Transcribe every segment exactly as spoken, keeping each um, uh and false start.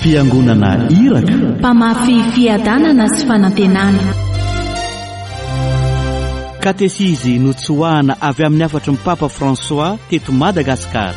fiangonana iraka, mpamafy fiadanana sy fanantenana. Katesizy notsoahana avy amin'ny afatry ny Papa François teto Madagasikara.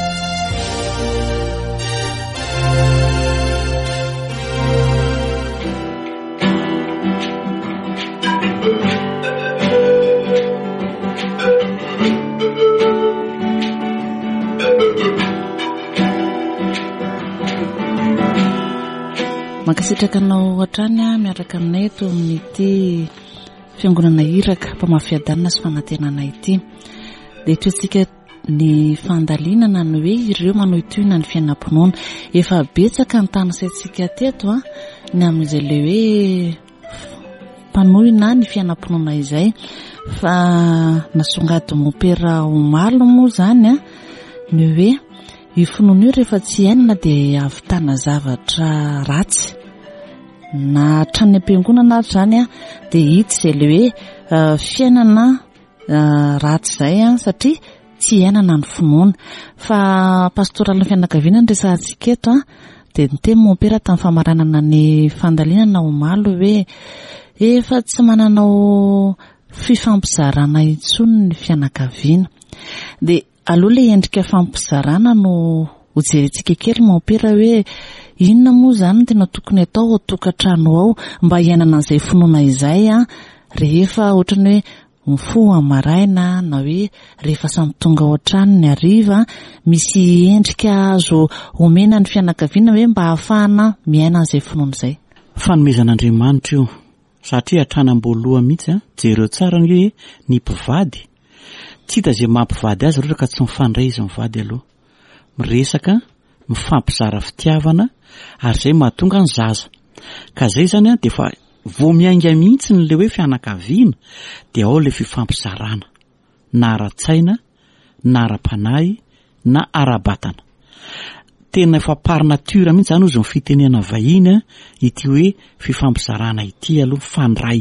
Mankasitraka anao hatrany miaraka aminay eto amin'ity fiangonana iraka mpamafiadanana sy fanantenana ity. Dia toetsika ny fandalinana ny hoe ireo manao itoina ny fiainam-pinoana. Efa betsaka ny tany saintsika teto a ny amin'izay le hoe mpanoina ny fiainam-pinoana izay. Fa nasongady mopera omalo moa zany a ny hoe io finoana io rehefa tsy hainana dia havitana zavatra ratsy na trany am-piangonana zany a dia hita izay le hoe uh, fiainana uh, ratsy izay a satria tsy hainana ny finoana. Fa pastoraly fianakaviana ny resantsika eto a dia niteny mompera tamin'ny famaranana ny fandalinana omalo hoe efa tsy mananao fifampizarana intsony ny fianakaviana. Dia aloha le endrika fampizarana no hojerentsika kely mompera hoe inona moa zany tena tokony atao ao tokantrano ao mba hiainana an'izay finoana izay a rehefa ohatrany hoe mifoha amaraina na hoe rehefa samy tonga ao an-trano ny hariva misy endrika azo omena ny fianakaviana hoe mba hahafahana miaina an'izay finoana izay. Fanomezan'Andriamanitra io satria hatranam-boaloha mihitsy a jereo tsara ny hoe ny mpivady tsy hita izay mampivady azy rehetra ka tsy mifandray izy mivady aloha, miresaka mifampizara fitiavana ary izay mahatonga ny zaza. Ka izay zany a dia fa vao miainga mihitsy ny le hoe fianakaviana dia ao le fifampizarana na ara-tsaina na ara-panahy na ara-batana. Tena efa par nature mihitsy zany ozy ny fitenena vahiny a ity hoe fifampizarana ity aloha mifandray.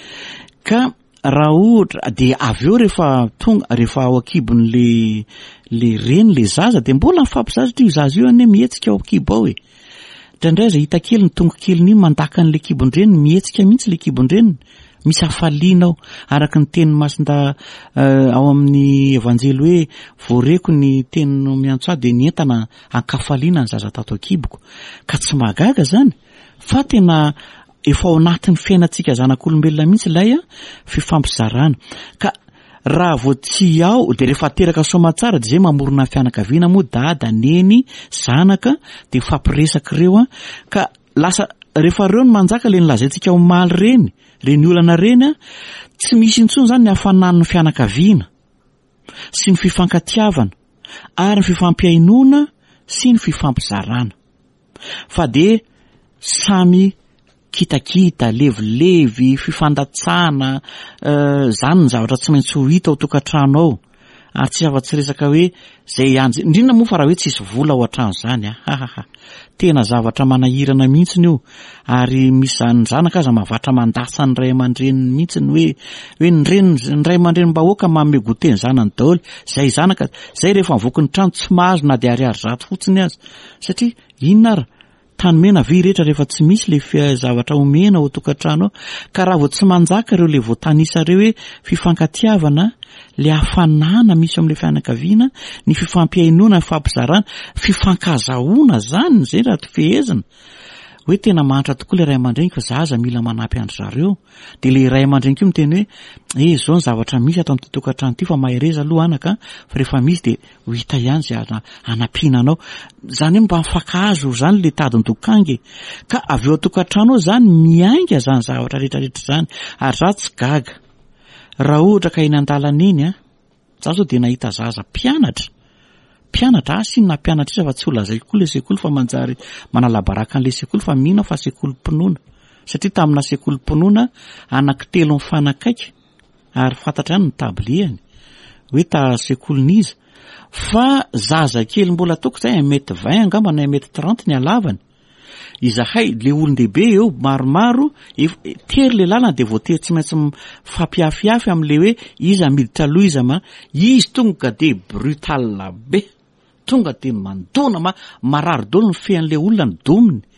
Ka raha ohatra dia avy eo rehefa tonga rehefa ao akibony le le reny le zaza dia mbola mifampizatra io zaza io ane mihetsika ao akibo ao e. Indraindray za hita kely ny tonga kely ny mandaka an'le kibon-dreniny mihetsika mihitsy le kibon-dreniny misy hafaliana ao araka ny teny masinda uh, ao amin'ny evanjely hoe voareko ny teny miantso ahy dia nientana ankafaliana ny zaza tato akiboko. Ka tsy magaga zany fa tena efa ao anatin'ny fiainantsika zanak'olombelona mihitsy ilay a fifampizarana. Ka raha vao tsy ao dia rehefa teraka soamantsara dia izay mamorona fianakaviana moa dada neny zanaka dia fampiresaka ireo a. Ka lasa rehefa ireo no manjaka le nilazaintsika ho maly reny reny olana reny a tsy misy intsony zany ny hafanan'ny fianakaviana sy ny fifankatiavana ary ny fifampiainona sy ny fifampizarana. Fa dia samy kitakita, levilevy, fifandatsana, uh, zany ny zavatra tsy maintsy ho hita ao tokantrano ao. Ary tsy afa-tsy resaka hoe zay anjy indrindra moa fa raha hoe tsisy vola ao an-trano zany a. Hahaha. Tena zavatra manahirana mihitsy io ary misy zany zanaka aza mavatra mandasa ny ray aman-dreniny mihitsy ny hoe hoe ny reny ny ray aman-drenim-bahoaka manome gote ny zanany daholo. Zay zanaka zay rehefa mivoaka ny trano tsy mahazo na dia ariary zato fotsiny azy satria inona ara tanymena vy rehetra rehefa tsy misy le zavatra omena ao tokantrano ao. Ka raha vao tsy manjaka ireo le voatanisa ireo hoe fifankatiavana, le hafanana misy amin'le fianakaviana, ny fifampiainona, ny fampizarana, fifankazahoana zany zay raha ty fehezana hoe tena manitra tokoa le ray aman-dreny fa zaza mila manampy andry zareo. Dia le ray aman-dreny keo miteny hoe e zao ny zavatra misy ato amin'ity tokantrano ity fa mahereza aloha anaka fa rehefa misy dia ho hita ihany zay anampiana anao. Zany hoe mba mifakazo zany le tadiny dokangy. Ka avy eo tokantrano ao zany miainga zany zavatra rehetrarehetra zany ary za tsy gaga. Raha ohatra ka eny an-dalana eny a za zao dia nahita zaza mpianatra mpianatra asiny na mpianatra izy fa tsy ho lazay koa le sekoly fa manjary manalabaraka an'le sekoly fa mihina fa sekolim-pinoana satria tamina sekolim-pinoana anankitelo mifanakaiky ary fantatra ihany ny tabliany hoe ta sekolin'iza fa zaza kely mbola toko zay un mètre vingt angamba na un mètre trente ny halavany. Izahay le olon-dehibe eo maromaro tery le lalana dia voatery tsy maintsy fampiafiafy amin'le hoe iza miditra aloha iza ma izy tonga dia brutal be tonga dia mandona ma marary dolo ny fean'le olona ny dominy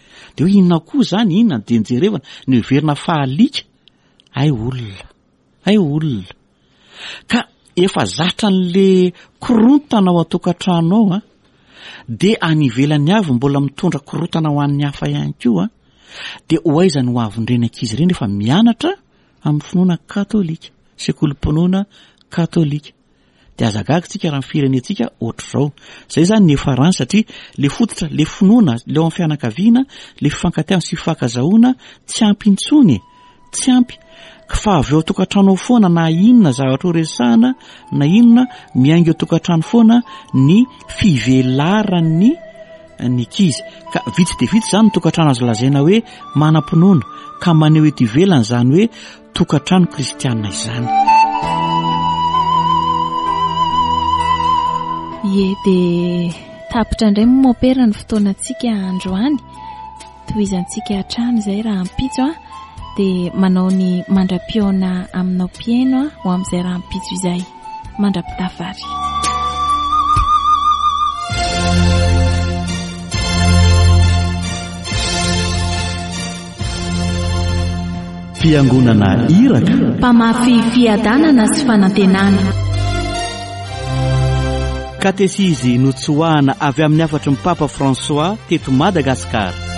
de hoe inona koa zany inona denjerevana ny verina fahalika ay olona ay olona ka efa zatra n'le korontana ao an-tokantrano ao a de anivelany avy mbola mitondra korotana ho an'ny hafa ihany koa a de ho aizany ho avondrenankizy ireny efa mianatra amin'ny finoana katolika sekolim-pinoana katolika de azagagytsika raha mifirenetsika ohatr'izao zay zany ny efarany satria le fototra le finoana leo amin'ny fianakaviana le fifankatiavana sy fifankazahoana tsy ampy intsony tsy ampy fa avy eo tokantrano foana na inona zavatra horesahana na inona miaingo eo tokantrano foana ny fivelaran'ny ny kizy ka vitsy de vitsy zany tokantrano azo lazaina hoe manam-pinoana ka maneho eto ivelany zany hoe tokantrano kristianina izany. Ie de tapitra indray momopera ny fotoanantsika androany toy izantsika hatrany izay raha ampitso a de manao ny mandra-piona aminao pieno a ho amin'izay raha ampitso izay mandra-pitafary. Fiangonana Iraka mpamafy fiadanana sy fanantenana. Katesizy notsoahana avy amin'ny afatry ny Papa François teto Madagasikara.